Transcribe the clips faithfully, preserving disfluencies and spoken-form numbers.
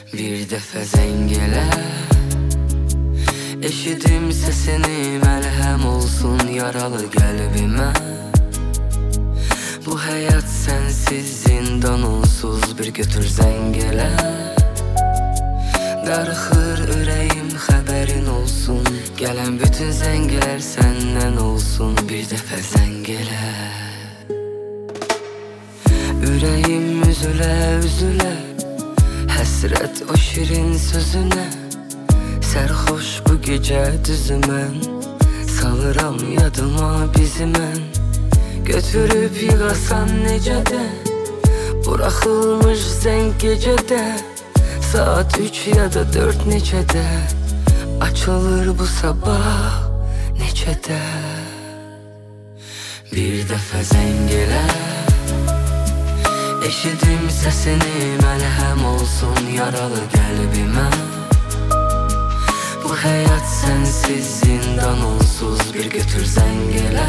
Bir dəfə zəng elə, eşidim sesini, məlhəm olsun yaralı qəlbimə. Bu həyat sənsiz zindan onsuz, bir götür zəng elə. Darıxır ürəyim, xəbərin olsun, gələn bütün zənglər səndən olsun. Bir dəfə zəng elə. Ürəyim üzülə üzülə, həsrət o şirin sözünə. Sərxoş bu gecə düzü mən, salıram yadıma bizi mən. Götürüb yığasan necə də, buraxılmış zəng gecədə. Saat üç ya da dörd neçədə, açılır bu sabah neçədə. Bir dəfə zəng elə, eşidim sesini, məlhəm olsun yaralı qəlbimə. Bu həyat sənsiz zindan onsuz, bir götür zəng elə.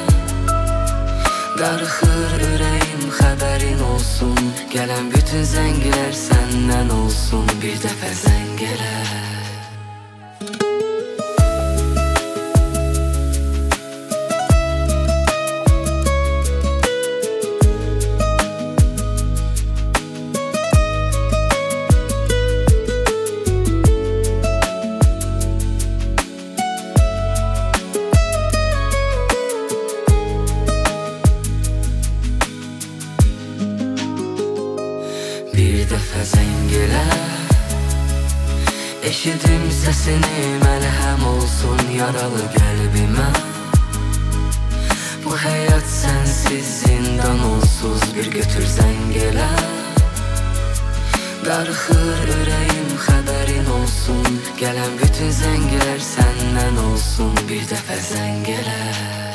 Darıxır ürəyim, xəbərin olsun, gələn bütün zənglər səndən olsun. Bir dəfə zəng elə. Bir dəfə zəng elə, eşidim sesini, məlhəm olsun yaralı qəlbimə. Bu həyat sənsiz zindan onsuz, bir götür zəng elə. Darıxır ürəyim, xəbərin olsun, gələn bütün zənglər səndən olsun. Bir dəfə zəng elə.